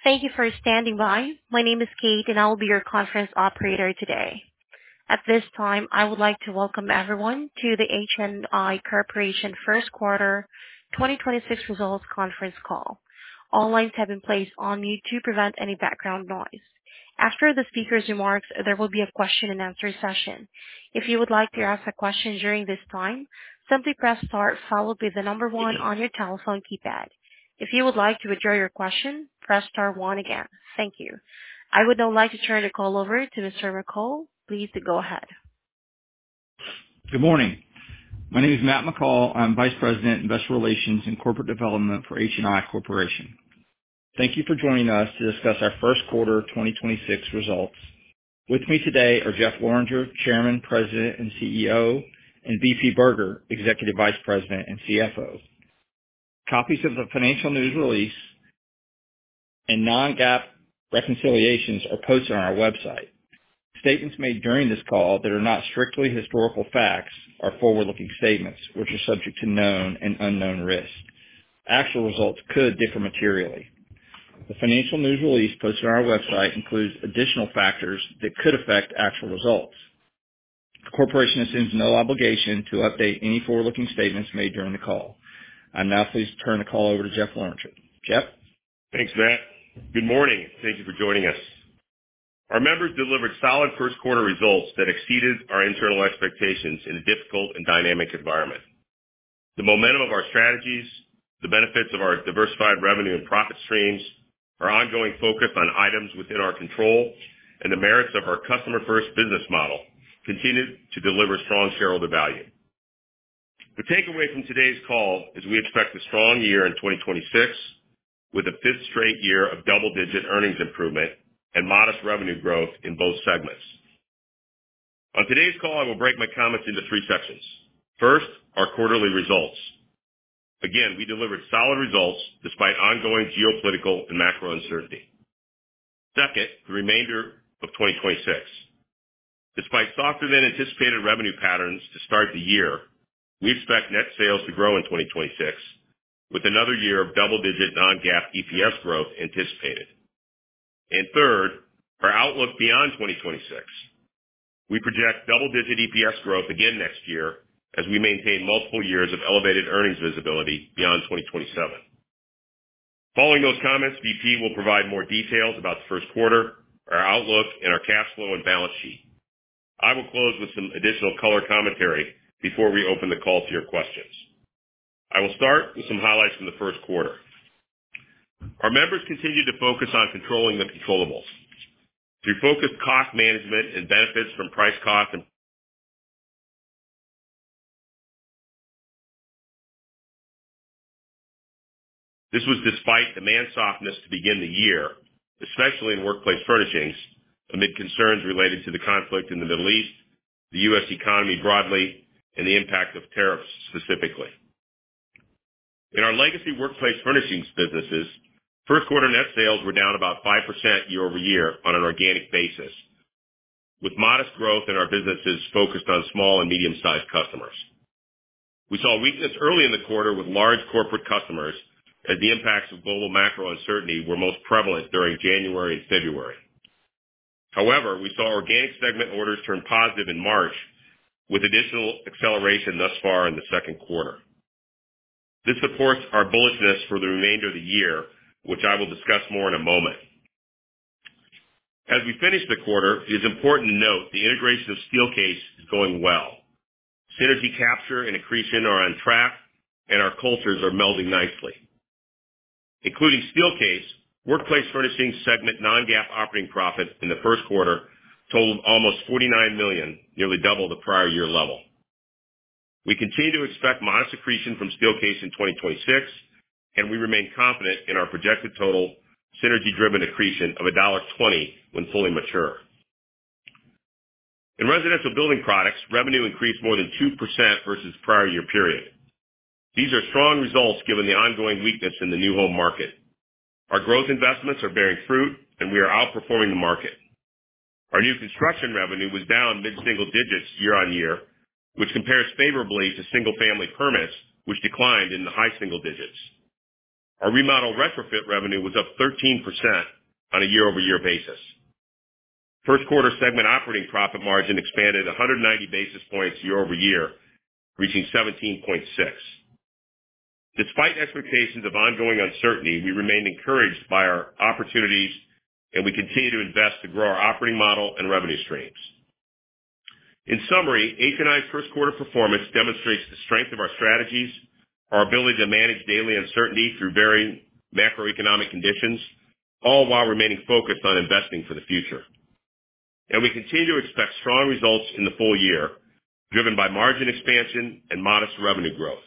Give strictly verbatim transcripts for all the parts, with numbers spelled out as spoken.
Thank you for standing by. My name is Kate, and I will be your conference operator today. At this time, I would like to welcome everyone to the H N I Corporation First Quarter twenty twenty-six Results Conference Call. All lines have been placed on mute to prevent any background noise. After the speaker's remarks, there will be a question-and-answer session. If you would like to ask a question during this time, simply press star followed by the number one on your telephone keypad. If you would like to withdraw your question, press star one again. Thank you. I would now like to turn the call over to Mister McCall. Please go ahead. Good morning. My name is Matt McCall. I'm Vice President, Investor Relations and Corporate Development for H N I Corporation. Thank you for joining us to discuss our first quarter twenty twenty-six results. With me today are Jeff Lorenger, Chairman, President, and C E O, and V P Berger, Executive Vice President and C F O. Copies of the financial news release and non-GAAP reconciliations are posted on our website. Statements made during this call that are not strictly historical facts are forward-looking statements, which are subject to known and unknown risks. Actual results could differ materially. The financial news release posted on our website includes additional factors that could affect actual results. The corporation assumes no obligation to update any forward-looking statements made during the call. I'm now pleased to turn the call over to Jeff Lorenger. Jeff? Thanks, Matt. Good morning. Thank you for joining us. Our members delivered solid first quarter results that exceeded our internal expectations in a difficult and dynamic environment. The momentum of our strategies, the benefits of our diversified revenue and profit streams, our ongoing focus on items within our control, and the merits of our customer-first business model continue to deliver strong shareholder value. The takeaway from today's call is we expect a strong year in twenty twenty-six with a fifth straight year of double-digit earnings improvement and modest revenue growth in both segments. On today's call, I will break my comments into three sections. First, our quarterly results. Again, we delivered solid results despite ongoing geopolitical and macro uncertainty. Second, the remainder of twenty twenty-six. Despite softer than anticipated revenue patterns to start the year, we expect net sales to grow in twenty twenty-six, with another year of double-digit non-GAAP E P S growth anticipated. And third, our outlook beyond twenty twenty-six. We project double-digit E P S growth again next year as we maintain multiple years of elevated earnings visibility beyond twenty twenty-seven. Following those comments, V P will provide more details about the first quarter, our outlook, and our cash flow and balance sheet. I will close with some additional color commentary before we open the call to your questions. I will start with some highlights from the first quarter. Our members continue to focus on controlling the controllables. Through focused cost management and benefits from price cost and This was despite demand softness to begin the year, especially in workplace furnishings, amid concerns related to the conflict in the Middle East, the U S economy broadly, and the impact of tariffs specifically. In our legacy workplace furnishings businesses, first quarter net sales were down about five percent year over year on an organic basis, with modest growth in our businesses focused on small and medium-sized customers. We saw weakness early in the quarter with large corporate customers as the impacts of global macro uncertainty were most prevalent during January and February. However, we saw organic segment orders turn positive in March, with additional acceleration thus far in the second quarter. This supports our bullishness for the remainder of the year, which I will discuss more in a moment. As we finish the quarter, it is important to note the integration of Steelcase is going well. Synergy capture and accretion are on track, and our cultures are melding nicely. Including Steelcase, Workplace Furnishings segment non-GAAP operating profit in the first quarter totaled almost forty-nine million dollars, nearly double the prior year level. We continue to expect modest accretion from Steelcase in twenty twenty-six, and we remain confident in our projected total synergy-driven accretion of one dollar twenty when fully mature. In residential building products, revenue increased more than two percent versus the prior year period. These are strong results given the ongoing weakness in the new home market. Our growth investments are bearing fruit, and we are outperforming the market. Our new construction revenue was down mid-single digits year-on-year, which compares favorably to single-family permits, which declined in the high single digits. Our remodel retrofit revenue was up thirteen percent, on a year-over-year basis. First quarter segment operating profit margin expanded one hundred ninety basis points year-over-year, reaching seventeen point six. Despite expectations of ongoing uncertainty, we remained encouraged by our opportunities, and we continue to invest to grow our operating model and revenue streams. In summary, H and I's first quarter performance demonstrates the strength of our strategies, our ability to manage daily uncertainty through varying macroeconomic conditions, all while remaining focused on investing for the future. And we continue to expect strong results in the full year, driven by margin expansion and modest revenue growth.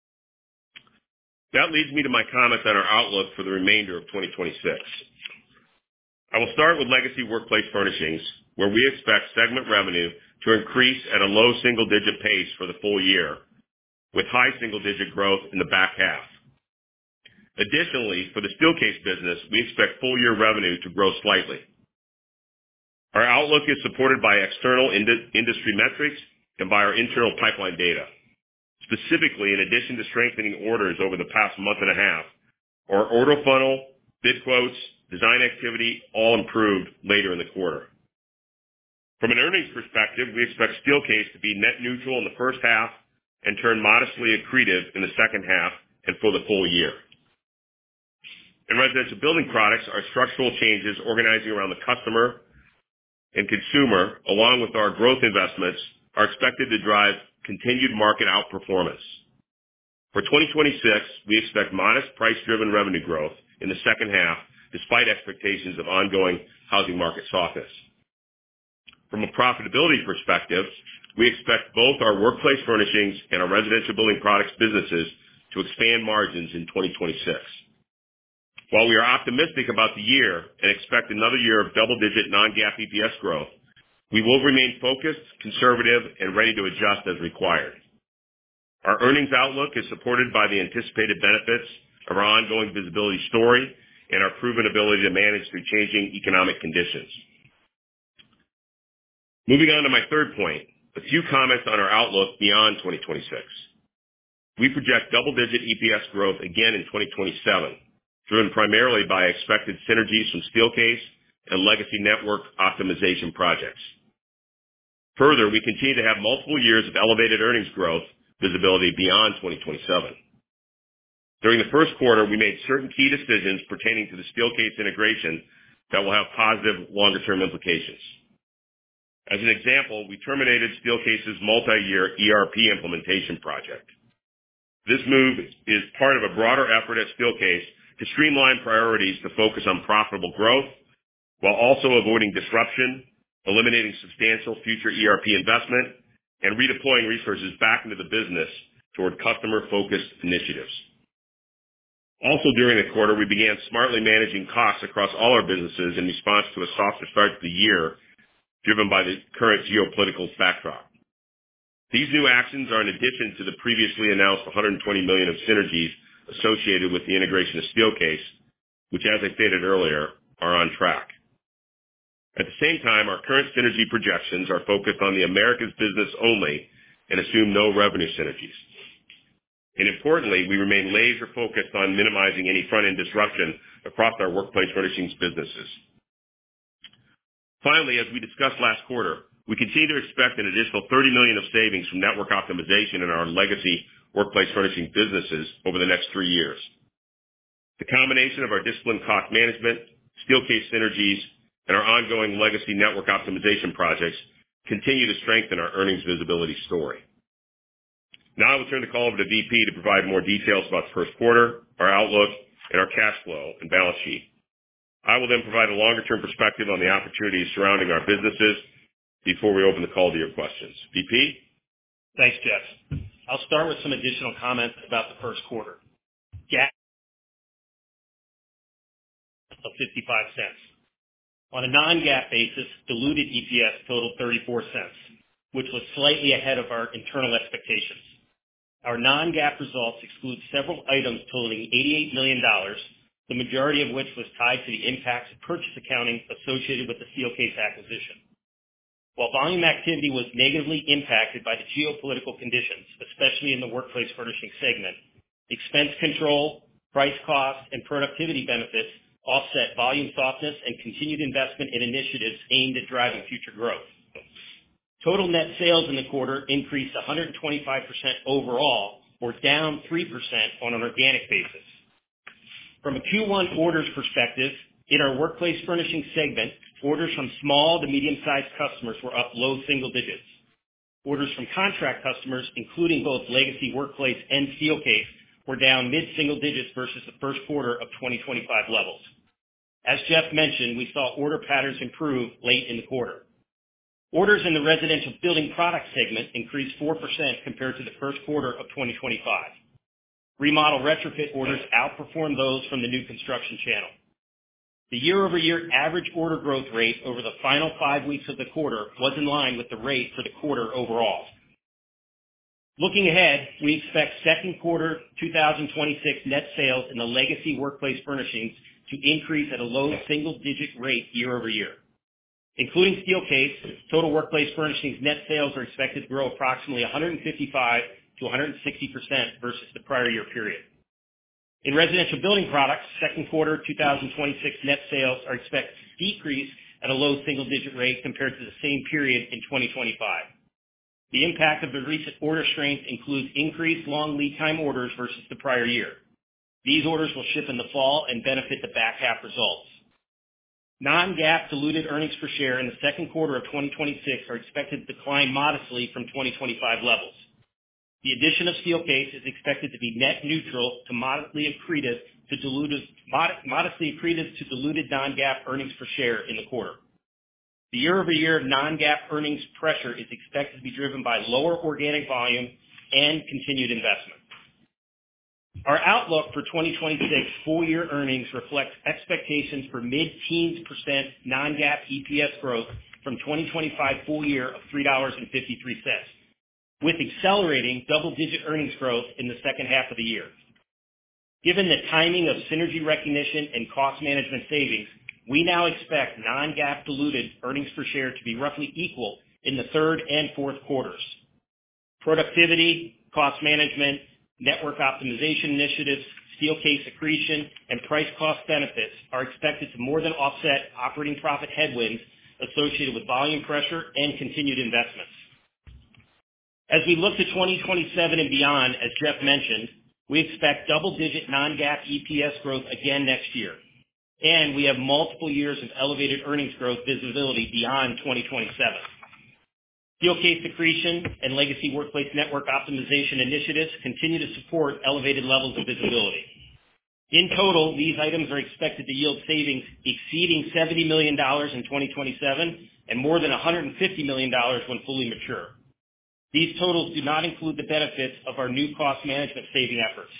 That leads me to my comments on our outlook for the remainder of twenty twenty-six. I will start with Legacy Workplace Furnishings, where we expect segment revenue to increase at a low single-digit pace for the full year, with high single-digit growth in the back half. Additionally, for the Steelcase business, we expect full-year revenue to grow slightly. Our outlook is supported by external ind- industry metrics and by our internal pipeline data. Specifically, in addition to strengthening orders over the past month and a half, our order funnel, bid quotes, design activity all improved later in the quarter. From an earnings perspective, we expect Steelcase to be net neutral in the first half and turn modestly accretive in the second half and for the full year. In Residential Building Products, our structural changes organizing around the customer and consumer, along with our growth investments, are expected to drive continued market outperformance. For twenty twenty-six, we expect modest price-driven revenue growth in the second half, despite expectations of ongoing housing market softness. From a profitability perspective, we expect both our Workplace Furnishings and our Residential Building Products businesses to expand margins in twenty twenty-six. While we are optimistic about the year and expect another year of double-digit non-GAAP E P S growth, we will remain focused, conservative, and ready to adjust as required. Our earnings outlook is supported by the anticipated benefits of our ongoing visibility story and our proven ability to manage through changing economic conditions. Moving on to my third point, a few comments on our outlook beyond twenty twenty-six. We project double-digit E P S growth again in twenty twenty-seven, driven primarily by expected synergies from Steelcase and legacy network optimization projects. Further, we continue to have multiple years of elevated earnings growth visibility beyond twenty twenty-seven. During the first quarter, we made certain key decisions pertaining to the Steelcase integration that will have positive longer-term implications. As an example, we terminated Steelcase's multi-year E R P implementation project. This move is part of a broader effort at Steelcase to streamline priorities to focus on profitable growth while also avoiding disruption, eliminating substantial future E R P investment, and redeploying resources back into the business toward customer-focused initiatives. Also during the quarter, we began smartly managing costs across all our businesses in response to a softer start to the year, driven by the current geopolitical backdrop. These new actions are in addition to the previously announced one hundred twenty million dollars of synergies associated with the integration of Steelcase, which, as I stated earlier, are on track. At the same time, our current synergy projections are focused on the Americas business only and assume no revenue synergies. And importantly, we remain laser focused on minimizing any front-end disruption across our Workplace Furnishings businesses. Finally, as we discussed last quarter, we continue to expect an additional thirty million dollars of savings from network optimization in our legacy Workplace Furnishings businesses over the next three years. The combination of our disciplined cost management, Steelcase synergies, and our ongoing legacy network optimization projects continue to strengthen our earnings visibility story. Now I will turn the call over to V P to provide more details about the first quarter, our outlook, and our cash flow and balance sheet. I will then provide a longer-term perspective on the opportunities surrounding our businesses before we open the call to your questions. V P? Thanks, Jeff. I'll start with some additional comments about the first quarter. GAAP of fifty-five cents. On a non-GAAP basis, diluted E P S totaled thirty-four cents, which was slightly ahead of our internal expectations. Our non-GAAP results exclude several items totaling eighty-eight million dollars, the majority of which was tied to the impacts of purchase accounting associated with the Steelcase acquisition. While volume activity was negatively impacted by the geopolitical conditions, especially in the Workplace Furnishings segment, expense control, price cost, and productivity benefits offset volume softness and continued investment in initiatives aimed at driving future growth. Total net sales in the quarter increased one hundred twenty-five percent overall, or down three percent on an organic basis. From a Q one orders perspective, in our Workplace Furnishings segment, orders from small to medium-sized customers were up low single digits. Orders from contract customers, including both legacy Workplace and Steelcase, were down mid-single digits versus the first quarter of twenty twenty-five levels. As Jeff mentioned, we saw order patterns improve late in the quarter. Orders in the Residential Building Products segment increased four percent compared to the first quarter of twenty twenty-five. Remodel retrofit orders outperformed those from the new construction channel. The year-over-year average order growth rate over the final five weeks of the quarter was in line with the rate for the quarter overall. Looking ahead, we expect second quarter two thousand twenty-six net sales in the legacy Workplace Furnishings to increase at a low single-digit rate year-over-year. Including Steelcase, total Workplace Furnishings net sales are expected to grow approximately one hundred fifty-five to one hundred sixty percent versus the prior year period. In Residential Building Products, second quarter two thousand twenty-six net sales are expected to decrease at a low single-digit rate compared to the same period in twenty twenty-five. The impact of the recent order strength includes increased long lead time orders versus the prior year. These orders will ship in the fall and benefit the back half results. Non-GAAP diluted earnings per share in the second quarter of twenty twenty-six are expected to decline modestly from twenty twenty-five levels. The addition of Steelcase is expected to be net neutral to modestly accretive to diluted, modestly accretive to diluted non-GAAP earnings per share in the quarter. The year-over-year non-GAAP earnings pressure is expected to be driven by lower organic volume and continued investment. Our outlook for twenty twenty-six full-year earnings reflects expectations for mid-teens percent non-GAAP E P S growth from twenty twenty-five full year of three dollars and fifty-three cents, with accelerating double-digit earnings growth in the second half of the year. Given the timing of synergy recognition and cost management savings, we now expect non-GAAP diluted earnings per share to be roughly equal in the third and fourth quarters. Productivity, cost management, network optimization initiatives, Steelcase accretion, and price cost benefits are expected to more than offset operating profit headwinds associated with volume pressure and continued investments. As we look to twenty twenty-seven and beyond, as Jeff mentioned, we expect double-digit non-GAAP E P S growth again next year, and we have multiple years of elevated earnings growth visibility beyond twenty twenty-seven. Steelcase accretion and legacy Workplace network optimization initiatives continue to support elevated levels of visibility. In total, these items are expected to yield savings exceeding seventy million dollars in twenty twenty-seven and more than one hundred fifty million dollars when fully mature. These totals do not include the benefits of our new cost management saving efforts.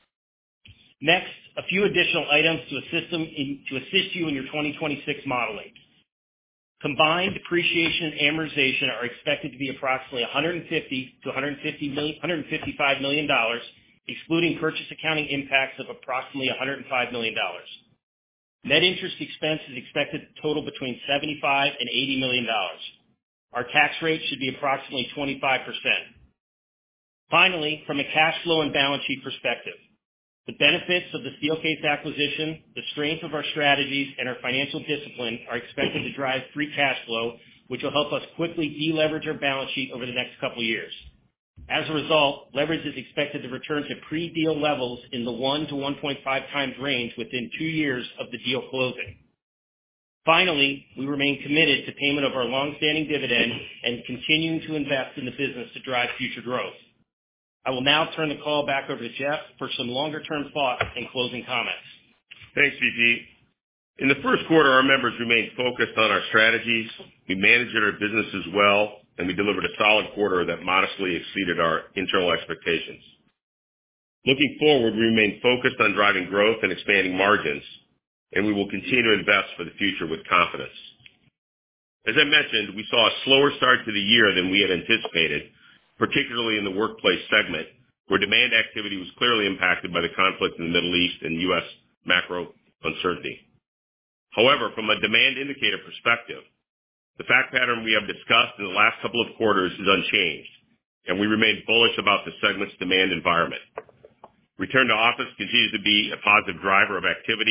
Next, a few additional items to assist, them in, to assist you in your twenty twenty-six modeling. Combined depreciation and amortization are expected to be approximately one hundred fifty to one hundred fifty-five million dollars, excluding purchase accounting impacts of approximately one hundred five million dollars. Net interest expense is expected to total between seventy-five and eighty million dollars. Our tax rate should be approximately twenty-five percent. Finally, from a cash flow and balance sheet perspective, the benefits of the Steelcase acquisition, the strength of our strategies, and our financial discipline are expected to drive free cash flow, which will help us quickly deleverage our balance sheet over the next couple of years. As a result, leverage is expected to return to pre-deal levels in the one to one point five times range within two years of the deal closing. Finally, we remain committed to payment of our longstanding dividend and continuing to invest in the business to drive future growth. I will now turn the call back over to Jeff for some longer-term thoughts and closing comments. Thanks, V P. In the first quarter, our members remained focused on our strategies, we managed our businesses well, and we delivered a solid quarter that modestly exceeded our internal expectations. Looking forward, we remain focused on driving growth and expanding margins, and we will continue to invest for the future with confidence. As I mentioned, we saw a slower start to the year than we had anticipated, particularly in the Workplace segment, where demand activity was clearly impacted by the conflict in the Middle East and U S macro uncertainty. However, from a demand indicator perspective, the fact pattern we have discussed in the last couple of quarters is unchanged, and we remain bullish about the segment's demand environment. Return to office continues to be a positive driver of activity,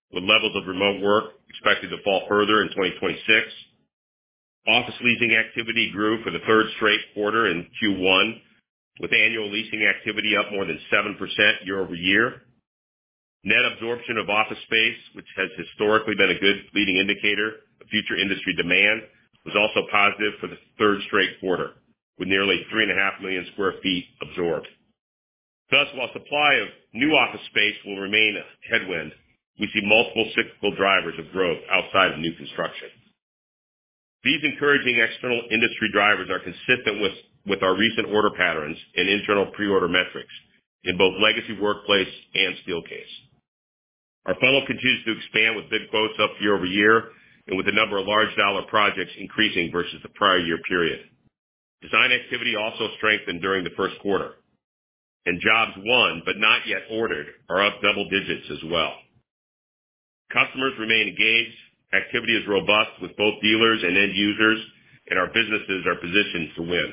with levels of remote work expected to fall further in twenty twenty-six. Office leasing activity grew for the third straight quarter in Q one, with annual leasing activity up more than seven percent year over year. Net absorption of office space, which has historically been a good leading indicator of future industry demand, was also positive for the third straight quarter, with nearly three point five million square feet absorbed. Thus, while supply of new office space will remain a headwind, we see multiple cyclical drivers of growth outside of new construction. These encouraging external industry drivers are consistent with, with our recent order patterns and internal pre-order metrics in both legacy workplace and Steelcase. Our funnel continues to expand with bid quotes up year over year and with the number of large dollar projects increasing versus the prior year period. Design activity also strengthened during the first quarter, and jobs won but not yet ordered are up double digits as well. Customers remain engaged. Activity is robust with both dealers and end users, and our businesses are positioned to win.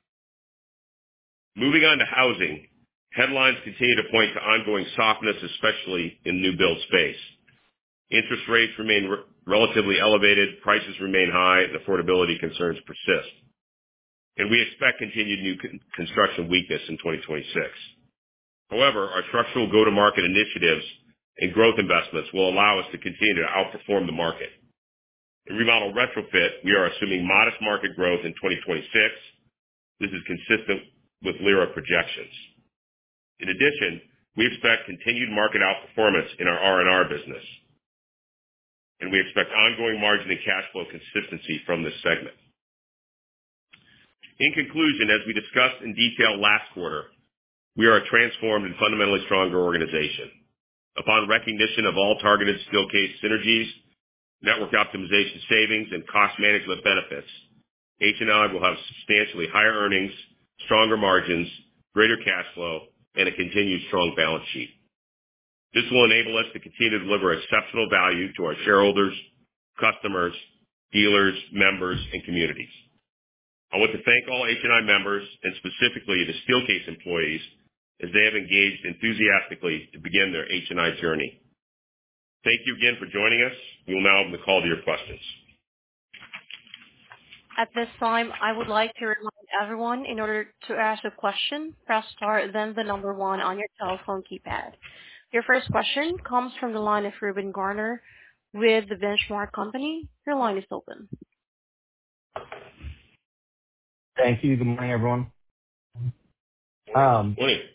Moving on to housing, headlines continue to point to ongoing softness, especially in new build space. Interest rates remain re- relatively elevated, prices remain high, and affordability concerns persist. And we expect continued new con- construction weakness in twenty twenty-six. However, our structural go-to-market initiatives and growth investments will allow us to continue to outperform the market. In remodel retrofit, we are assuming modest market growth in twenty twenty-six. This is consistent with LIRA projections. In addition, we expect continued market outperformance in our R and R business, and we expect ongoing margin and cash flow consistency from this segment. In conclusion, as we discussed in detail last quarter, we are a transformed and fundamentally stronger organization. Upon recognition of all targeted Steelcase synergies, network optimization savings, and cost management benefits, H and I will have substantially higher earnings, stronger margins, greater cash flow, and a continued strong balance sheet. This will enable us to continue to deliver exceptional value to our shareholders, customers, dealers, members, and communities. I want to thank all H and I members, and specifically the Steelcase employees, as they have engaged enthusiastically to begin their H and I journey. Thank you again for joining us. We will now open the call to your questions. At this time, I would like to remind everyone, in order to ask a question, press star, then the number one on your telephone keypad. Your first question comes from the line of Reuben Garner with the Benchmark Company. Your line is open. Thank you. Good morning, everyone. Um, Morning.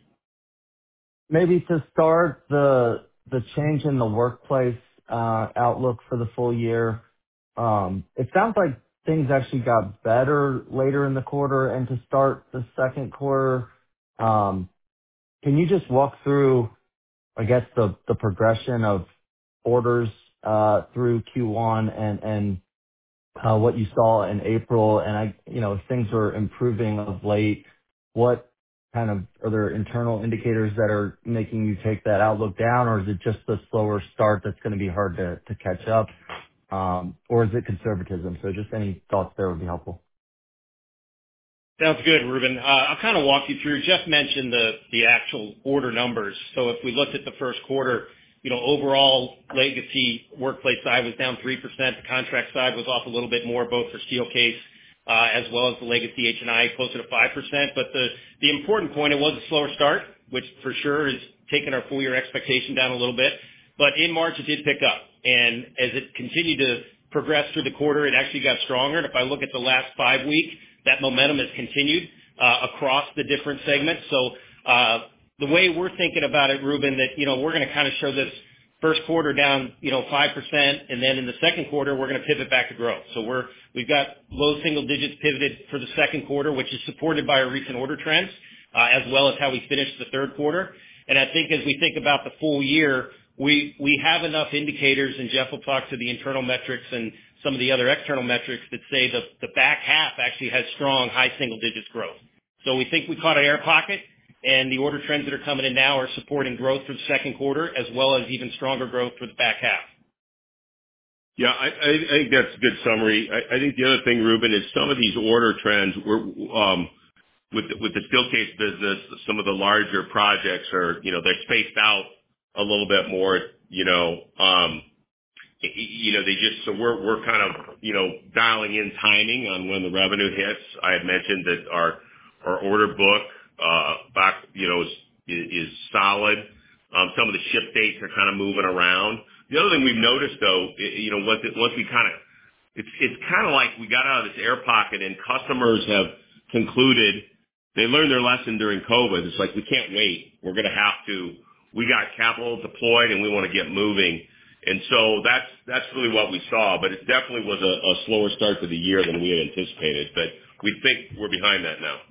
Maybe to start, the the change in the workplace uh, outlook for the full year. Um, it sounds like things actually got better later in the quarter, and to start the second quarter, um, can you just walk through, I guess, the the progression of orders uh, through Q one and and uh, what you saw in April? And I, you know, if things are improving of late, what kind of are there internal indicators that are making you take that outlook down, or is it just the slower start that's going to be hard to to catch up, um, or is it conservatism? So just any thoughts there would be helpful. Sounds good, Reuben. Uh, I'll kind of walk you through. Jeff mentioned the the actual order numbers. So if we looked at the first quarter, you know, overall legacy workplace side was down three percent. The contract side was off a little bit more, both for Steelcase uh, as well as the legacy H and I, closer to five percent. But the the important point, it was a slower start, which for sure is taking our full year expectation down a little bit. But in March, it did pick up. And as it continued to progress through the quarter, it actually got stronger. And if I look at the last five weeks, that momentum has continued uh, across the different segments. So uh, the way we're thinking about it, Reuben, that, you know, we're going to kind of show this first quarter down, you know, five percent, and then in the second quarter, we're going to pivot back to growth. So we're, we've got low single digits pivoted for the second quarter, which is supported by our recent order trends, uh, as well as how we finished the third quarter. And I think as we think about the full year, we, we have enough indicators, and Jeff will talk to the internal metrics and some of the other external metrics that say the, the back half actually has strong high single digits growth. So we think we caught an air pocket, and the order trends that are coming in now are supporting growth for the second quarter, as well as even stronger growth for the back half. Yeah, I, I think that's a good summary. I, I think the other thing, Reuben, is some of these order trends were, um, with the, with the Steelcase business, some of the larger projects are, you know, they're spaced out a little bit more, you know, um, you know, they just, so we're, we're kind of, you know, dialing in timing on when the revenue hits. I had mentioned that our, our order book, uh, back, you know, is, is solid. Um, some of the ship dates are kind of moving around. The other thing we've noticed though, you know, once, it, once we kind of, it's, it's kind of like we got out of this air pocket and customers have concluded they learned their lesson during COVID. It's like, we can't wait. We're going to have to, we got capital deployed and we want to get moving. And so that's, that's really what we saw, but it definitely was a, a slower start to the year than we had anticipated, but we think we're behind that now.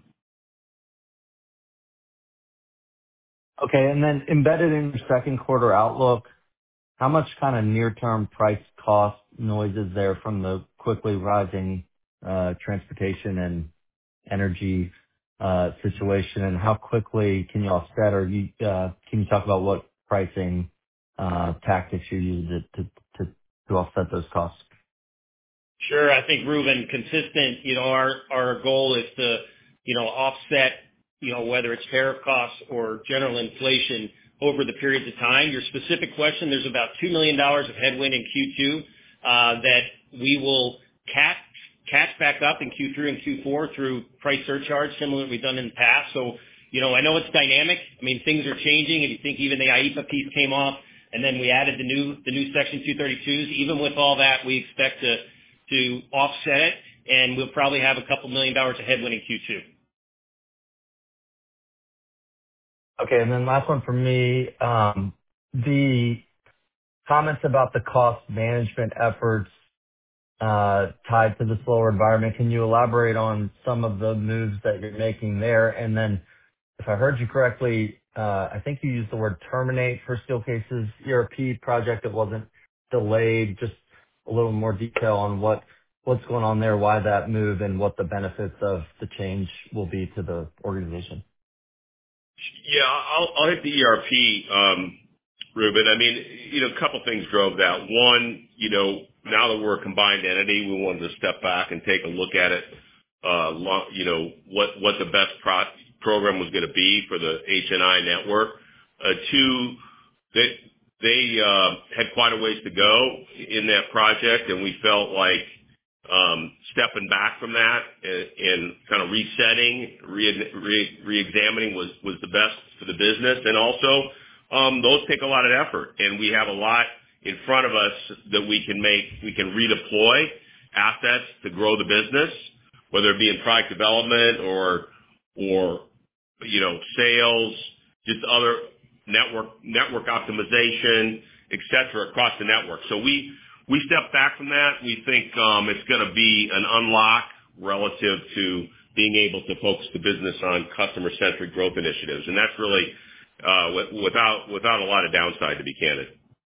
Okay. And then embedded in your second quarter outlook, how much kind of near-term price cost noise is there from the quickly rising uh, transportation and energy uh, situation, and how quickly can you offset, or you uh, can you talk about what pricing uh, tactics you use to to to to offset those costs? Sure. I think, Reuben, consistent, you know, our our goal is to, you know, offset, you know, whether it's tariff costs or general inflation over the periods of time. Your specific question, there's about two million dollars of headwind in Q two uh that we will catch catch back up in Q three and Q four through price surcharge, similar to what we've done in the past. So, you know, I know it's dynamic. I mean, things are changing. If you think even the I E P A piece came off, and then we added the new the new Section two thirty-twos, even with all that, we expect to to offset it, and we'll probably have a couple million dollars of headwind in Q two. Okay. And then last one from me. Um, The comments about the cost management efforts uh, tied to the slower environment, can you elaborate on some of the moves that you're making there? And then if I heard you correctly, uh, I think you used the word terminate for Steelcase's E R P project. It wasn't delayed. Just a little more detail on what what's going on there, why that move, and what the benefits of the change will be to the organization. Yeah, I'll, I'll hit the E R P, um, Reuben. I mean, you know, a couple things drove that. One, you know, now that we're a combined entity, we wanted to step back and take a look at it, uh, lo- you know, what, what the best pro- program was going to be for the H N I network. Uh, two, they, they, uh, had quite a ways to go in that project, and we felt like, um, stepping back from that and, and kind of resetting, re, re, re-examining was, was the best for the business. And also, um, those take a lot of effort, and we have a lot in front of us that we can make, we can redeploy assets to grow the business, whether it be in product development or, or, you know, sales, just other network, network optimization, et cetera, across the network. So we, we step back from that. We think, um, it's going to be an unlock relative to being able to focus the business on customer-centric growth initiatives. And that's really, uh, without, without a lot of downside, to be candid.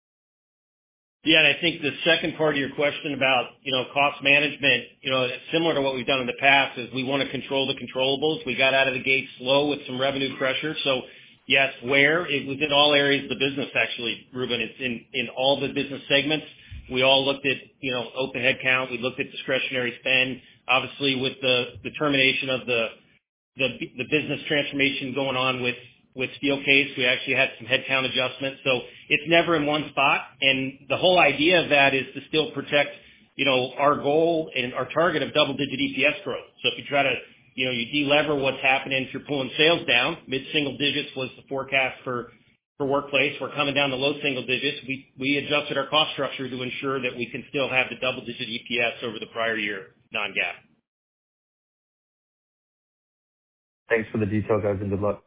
Yeah, and I think the second part of your question about, you know, cost management, you know, similar to what we've done in the past, is we want to control the controllables. We got out of the gate slow with some revenue pressure. So, yes, where? It was in all areas of the business, actually, Reuben. It's in, in all the business segments. We all looked at, you know, open headcount. We looked at discretionary spend. Obviously, with the, the termination of the, the the business transformation going on with with Steelcase, we actually had some headcount adjustments. So it's never in one spot. And the whole idea of that is to still protect, you know, our goal and our target of double-digit E P S growth. So if you try to, you know, you de-lever what's happening if you're pulling sales down, mid-single digits was the forecast for, for Workplace. We're coming down to low single digits. We, we adjusted our cost structure to ensure that we can still have the double-digit E P S over the prior year non-GAAP. Thanks for the detail, guys, and good luck.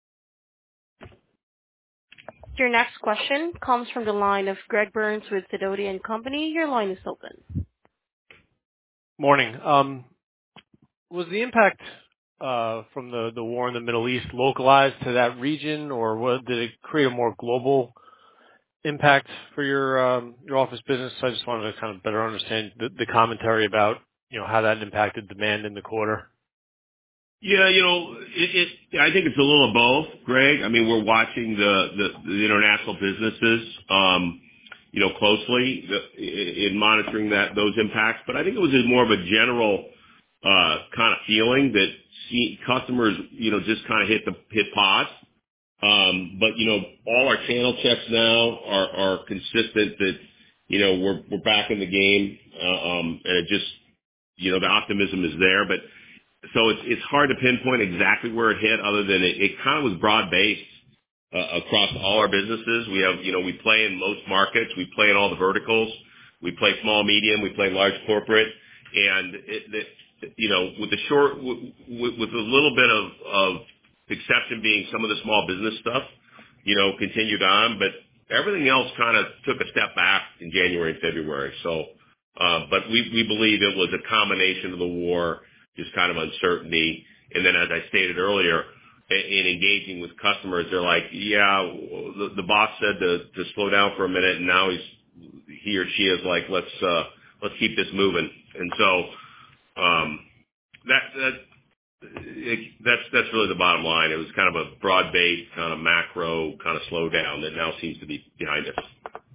Your next question comes from the line of Greg Burns with Sidoti and Company. Your line is open. Morning. Um, was the impact uh, from the, the war in the Middle East localized to that region, or what, did it create a more global impact for your um, your office business? I just wanted to kind of better understand the, the commentary about, you know, how that impacted demand in the quarter. Yeah, you know, it, it, I think it's a little of both, Greg. I mean, we're watching the, the, the international businesses, um, you know, closely the, in monitoring that, those impacts. But I think it was more of a general, uh, kind of feeling that see, customers, you know, just kind of hit the, hit pause. Um, but, you know, all our channel checks now are, are consistent that, you know, we're we're back in the game, uh, um, and it just, you know, the optimism is there. But so it's it's hard to pinpoint exactly where it hit, other than it, it kind of was broad based uh, across all our businesses. We have, you know, we play in most markets, we play in all the verticals, we play small, medium, we play large corporate, and it, it, you know, with the short, with, with a little bit of of exception being some of the small business stuff, you know, continued on, but everything else kind of took a step back in January and February. So, uh, but we, we believe it was a combination of the war, just kind of uncertainty. And then, as I stated earlier, in engaging with customers, they're like, yeah, the, the boss said to, to slow down for a minute, and now he's, he or she is like, let's, uh, let's keep this moving. And so, um, that, that, It, that's that's really the bottom line. It was kind of a broad-based, kind of macro, kind of slowdown that now seems to be behind us.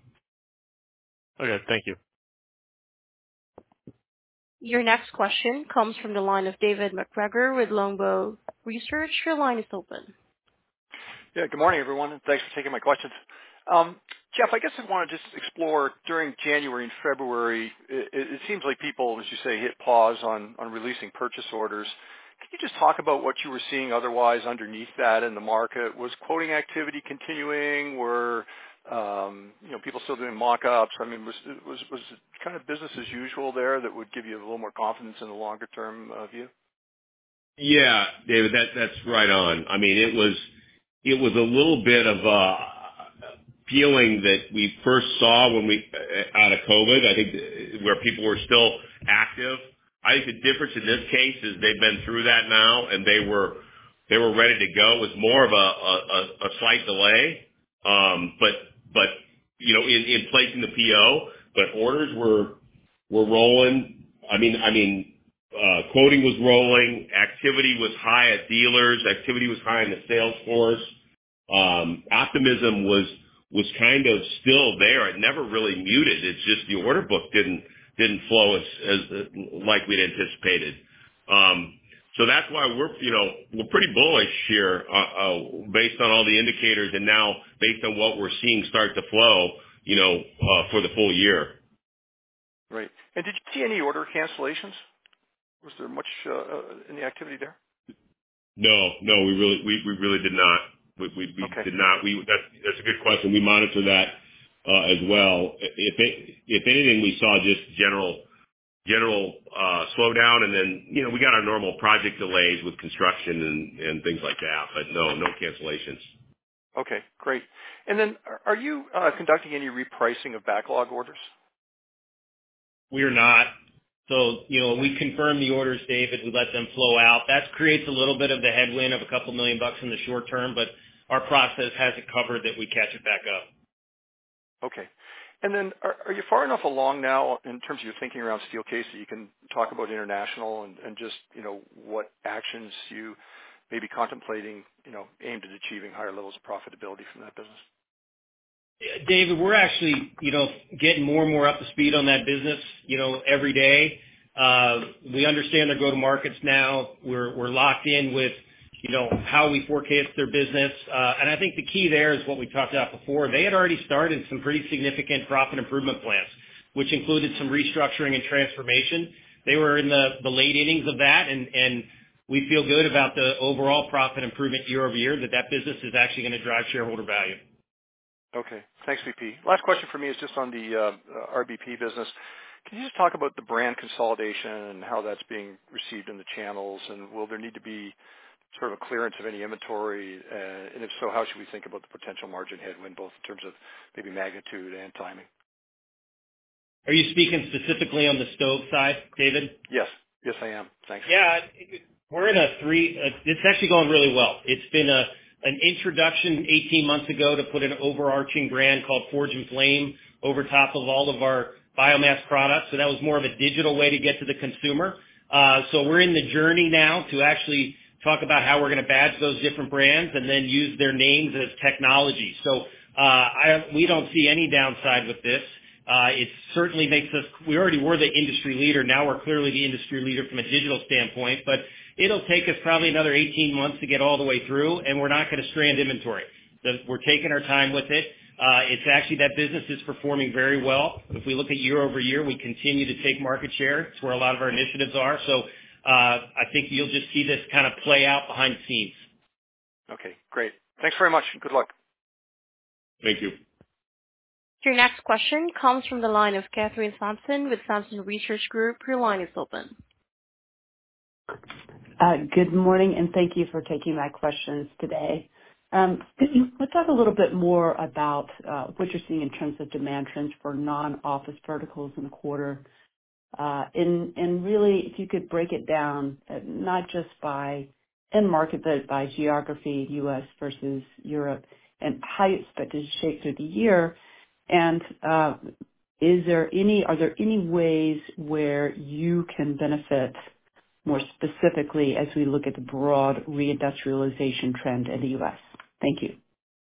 Okay, thank you. Your next question comes from the line of David MacGregor with Longbow Research. Your line is open. Yeah, good morning, everyone, and thanks for taking my questions. Um, Jeff, I guess I want to just explore during January and February, it, it seems like people, as you say, hit pause on, on releasing purchase orders. Can you just talk about what you were seeing otherwise underneath that in the market? Was quoting activity continuing? Were um, you know, people still doing mock-ups? I mean, was was was it kind of business as usual there that would give you a little more confidence in the longer-term uh, view? Yeah, David, that that's right on. I mean, it was it was a little bit of a feeling that we first saw when we out of COVID. I think where people were still active. I think the difference in this case is they've been through that now, and they were they were ready to go. It was more of a a, a slight delay, um, but but you know, in, in placing the P O, but orders were were rolling. I mean, I mean, uh, quoting was rolling. Activity was high at dealers. Activity was high in the sales force. Um, optimism was was kind of still there. It never really muted. It's just the order book didn't. didn't flow as, as like we'd anticipated. Um, so that's why we're, you know, we're pretty bullish here, uh, uh, based on all the indicators and now based on what we're seeing start to flow, you know, uh, for the full year. Right. And did you see any order cancellations? Was there much uh, in the activity there? No, no, we really, we, we really did not. We, we, we okay. did not. We, that's, that's a good question. We monitor that. Uh, as well. If it, if anything, we saw just general, general, uh, slowdown, and then, you know, we got our normal project delays with construction and, and things like that, but no, no cancellations. Okay, great. And then are, are you, uh, conducting any repricing of backlog orders? We are not. So, you know, we confirm the orders, David. We let them flow out. That creates a little bit of the headwind of a couple million bucks in the short term, but our process has it covered that we catch it back up. Okay. And then are, are you far enough along now in terms of your thinking around Steelcase that you can talk about international and, and just, you know, what actions you may be contemplating, you know, aimed at achieving higher levels of profitability from that business? David, we're actually, you know, getting more and more up to speed on that business, you know, every day. Uh, we understand their go-to-markets now. We're, we're locked in with, you know, how we forecast their business. Uh, and I think the key there is what we talked about before. They had already started some pretty significant profit improvement plans, which included some restructuring and transformation. They were in the, the late innings of that, and, and we feel good about the overall profit improvement year over year, that that business is actually going to drive shareholder value. Okay. Thanks, V P. Last question for me is just on the uh, R B P business. Can you just talk about the brand consolidation and how that's being received in the channels, and will there need to be sort of a clearance of any inventory? Uh, and if so, how should we think about the potential margin headwind, both in terms of maybe magnitude and timing? Are you speaking specifically on the stove side, David? Yes. Yes, I am. Thanks. Yeah, we're in a three. Uh, it's actually going really well. It's been a an introduction eighteen months ago to put an overarching brand called Forge and Flame over top of all of our biomass products. So that was more of a digital way to get to the consumer. Uh, so we're in the journey now to actually talk about how we're going to badge those different brands and then use their names as technology. So uh, I, we don't see any downside with this. Uh, it certainly makes us, we already were the industry leader. Now we're clearly the industry leader from a digital standpoint, but it'll take us probably another eighteen months to get all the way through, and we're not going to strand inventory. The, we're taking our time with it. Uh, it's actually that business is performing very well. If we look at year over year, we continue to take market share. It's where a lot of our initiatives are. So uh, I think you'll just see this kind of play out behind the scenes. Okay, great. Thanks very much. Good luck. Thank you. Your next question comes from the line of Catherine Thompson with Thompson Research Group. Your line is open. Uh, good morning, and thank you for taking my questions today. Um, let's talk a little bit more about uh, what you're seeing in terms of demand trends for non-office verticals in the quarter. Uh, and, and really, if you could break it down, uh, not just by end market, but by geography, U S versus Europe, and how you expect it to shape through the year. And uh, is there any, are there any ways where you can benefit more specifically as we look at the broad reindustrialization trend in the U S? Thank you.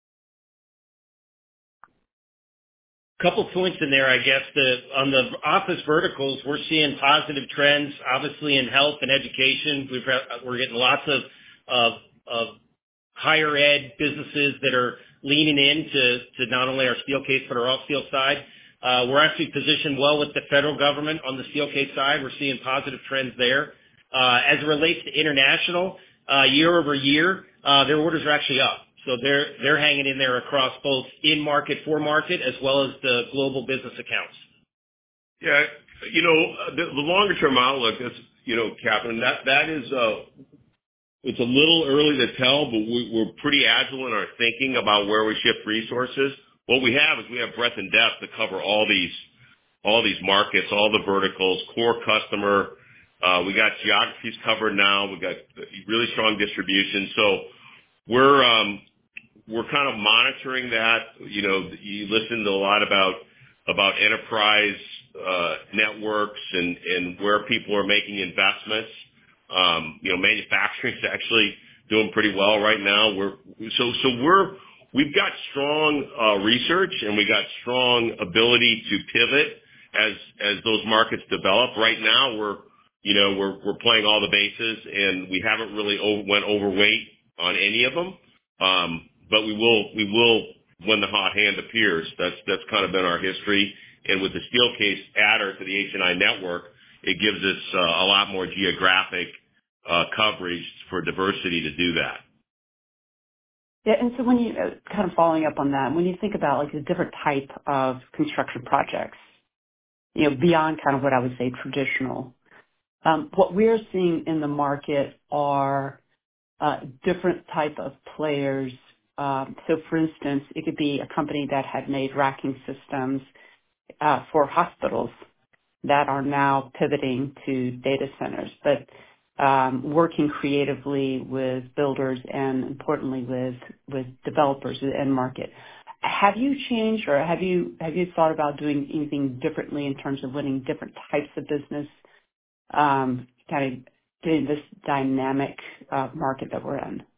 Couple points in there, I guess. The, on the office verticals, we're seeing positive trends, obviously in health and education. We've got, we're getting lots of, of, of higher ed businesses that are leaning into to not only our Steelcase but our all steel side. Uh, we're actually positioned well with the federal government on the Steelcase side. We're seeing positive trends there. Uh, as it relates to international, uh, year over year, uh, their orders are actually up. So they're they're hanging in there across both in-market, for-market, as well as the global business accounts. Yeah, you know, the, the longer-term outlook is, you know, Catherine, that that is, uh, it's a little early to tell, but we, we're pretty agile in our thinking about where we shift resources. What we have is we have breadth and depth to cover all these all these markets, all the verticals, core customer. Uh, we got geographies covered now. We've got really strong distribution. So we're um, we're kind of monitoring that. You know, you listen to a lot about about enterprise uh, networks and, and where people are making investments. Um, you know, manufacturing is actually doing pretty well right now. We're so so we're we've got strong uh, research and we got strong ability to pivot as as those markets develop. Right now, we're you know we're we're playing all the bases and we haven't really over, went overweight on any of them. Um, but we will we will when the hot hand appears. That's that's kind of been our history. And with the Steelcase adder to the H and I network, it gives us uh, a lot more geographic uh, coverage for diversity to do that. Yeah, and so when you, uh, kind of following up on that, when you think about like the different type of construction projects, you know, beyond kind of what I would say traditional, um, what we're seeing in the market are uh, different type of players. Um, so for instance, it could be a company that had made racking systems uh, for hospitals that are now pivoting to data centers, but um, working creatively with builders and importantly with with developers in the end market. Have you changed or have you have you thought about doing anything differently in terms of winning different types of business, um, kind of getting this dynamic uh, market that we're in?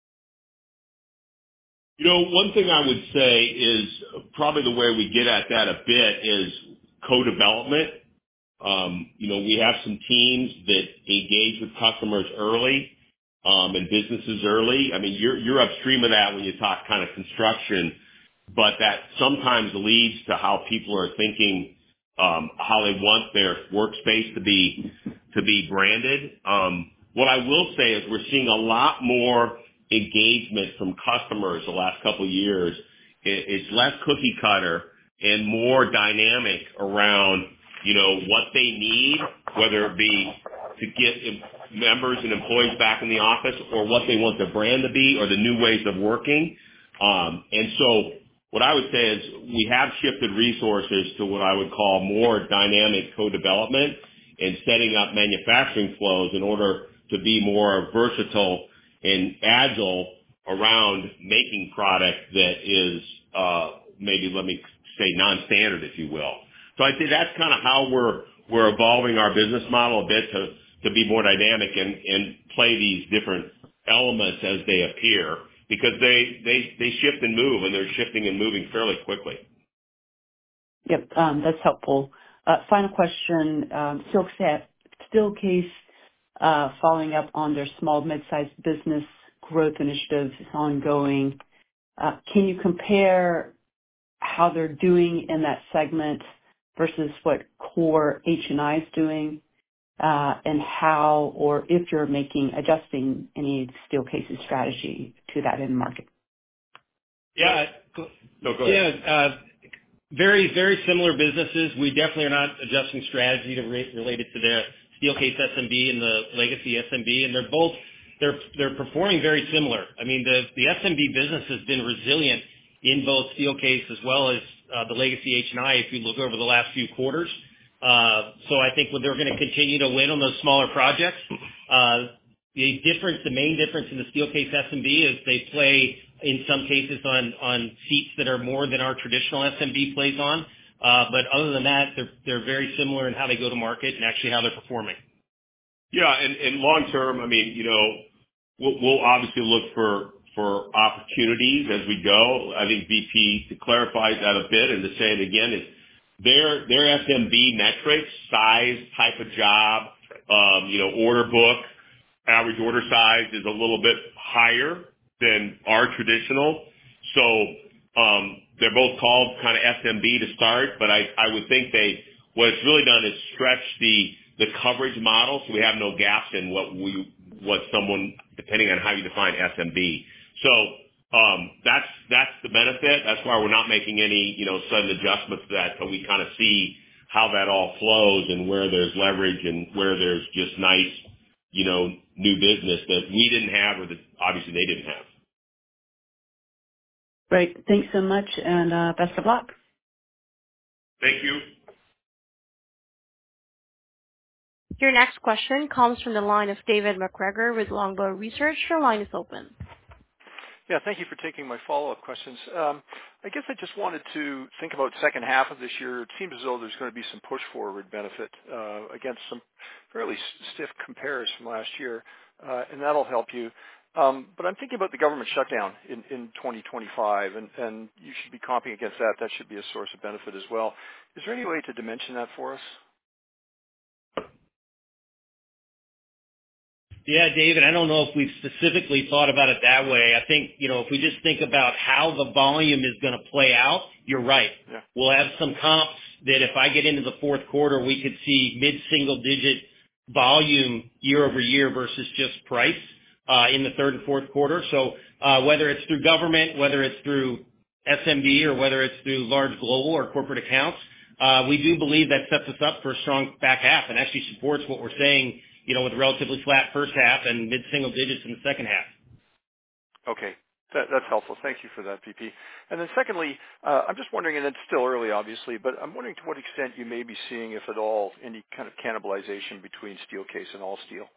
You know, one thing I would say is probably the way we get at that a bit is co-development. Um, you know, we have some teams that engage with customers early, um, and businesses early. I mean, you're, you're upstream of that when you talk kind of construction, but that sometimes leads to how people are thinking, um, how they want their workspace to be, to be branded. Um, what I will say is we're seeing a lot more engagement from customers the last couple of years. It, it's less cookie cutter and more dynamic around, you know, what they need, whether it be to get members and employees back in the office or what they want their brand to be or the new ways of working. Um, and so what I would say is we have shifted resources to what I would call more dynamic co-development and setting up manufacturing flows in order to be more versatile and agile around making product that is uh, maybe, let me say, non-standard, if you will. So I'd say that's kind of how we're we're evolving our business model a bit to, to be more dynamic and, and play these different elements as they appear because they, they, they shift and move and they're shifting and moving fairly quickly. Yep, um, that's helpful. Uh, final question, um, Steelcase, Steelcase uh, following up on their small mid-sized business growth initiatives is ongoing. Uh, can you compare how they're doing in that segment versus what core H and I is doing, uh, and how or if you're making adjusting any Steelcase's strategy to that end market. Yeah. No, go ahead. Yeah. Uh, very, very similar businesses. We definitely are not adjusting strategy to re- related to the Steelcase S M B and the legacy S M B, and they're both they're they're performing very similar. I mean, the the S M B business has been resilient in both Steelcase as well as uh, the legacy H and I. If you look over the last few quarters, uh, so I think they're going to continue to win on those smaller projects. Uh, the difference, the main difference in the Steelcase S M B is they play in some cases on on seats that are more than our traditional S M B plays on. Uh, but other than that, they're they're very similar in how they go to market and actually how they're performing. Yeah, and, and long term, I mean, you know, we'll, we'll obviously look for for opportunities as we go. I think V P to clarify that a bit and to say it again is their their S M B metrics, size, type of job, um, you know, order book, average order size is a little bit higher than our traditional. So um, they're both called kind of S M B to start, but I, I would think they what it's really done is stretch the the coverage model, so we have no gaps in what we what someone depending on how you define S M B. So um, that's that's the benefit. That's why we're not making any you know sudden adjustments to that until we kind of see how that all flows and where there's leverage and where there's just nice you know new business that we didn't have or that obviously they didn't have. Great. Thanks so much, and uh, best of luck. Thank you. Your next question comes from the line of David MacGregor with Longbow Research. Your line is open. Yeah, thank you for taking my follow-up questions. Um, I guess I just wanted to think about second half of this year. It seems as though there's going to be some push-forward benefit uh, against some fairly stiff compares from last year, uh, and that'll help you. Um, but I'm thinking about the government shutdown in, in twenty twenty-five, and, and you should be comping against that. That should be a source of benefit as well. Is there any way to dimension that for us? Yeah, David, I don't know if we've specifically thought about it that way. I think, you know, if we just think about how the volume is going to play out, you're right. Yeah. We'll have some comps that if I get into the fourth quarter, we could see mid-single digit volume year over year versus just price uh, in the third and fourth quarter. So uh, whether it's through government, whether it's through S M B, or whether it's through large global or corporate accounts, uh, we do believe that sets us up for a strong back half and actually supports what we're saying, you know, with a relatively flat first half and mid-single digits in the second half. Okay. That, that's helpful. Thank you for that, V P. And then secondly, uh, I'm just wondering, and it's still early, obviously, but I'm wondering to what extent you may be seeing, if at all, any kind of cannibalization between Steelcase and All Steel.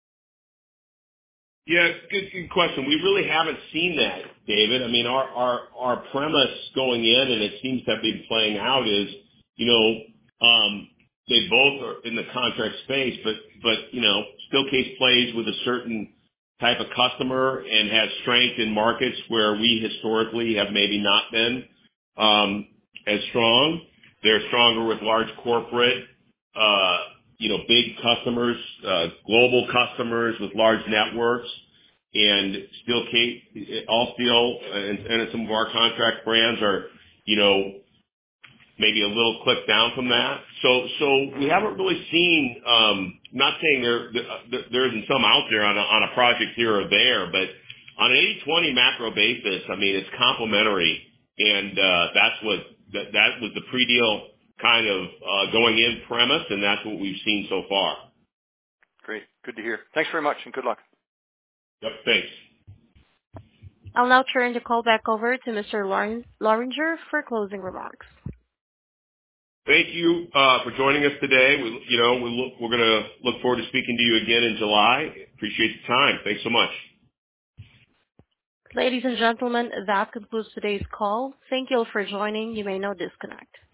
Yeah, good, good question. We really haven't seen that, David. I mean, our, our, our premise going in, and it seems to have been playing out, is, you know, um, they both are in the contract space, but, but, you know, Steelcase plays with a certain type of customer and has strength in markets where we historically have maybe not been, um, as strong. They're stronger with large corporate, uh, you know, big customers, uh, global customers with large networks, and Steelcase, All Steel, and, and some of our contract brands are, you know, maybe a little click down from that. So, so we haven't really seen, um, not saying there, there, there isn't some out there on a, on a project here or there, but on an eighty twenty macro basis, I mean, it's complementary. And, uh, that's what, that, that was the pre-deal kind of, uh, going in premise, and that's what we've seen so far. Great. Good to hear. Thanks very much, and good luck. Yep, thanks. I'll now turn the call back over to Mister Lorenger for closing remarks. Thank you uh, for joining us today. We, you know, we look, we're going to look forward to speaking to you again in July. Appreciate the time. Thanks so much. Ladies and gentlemen, that concludes today's call. Thank you all for joining. You may now disconnect.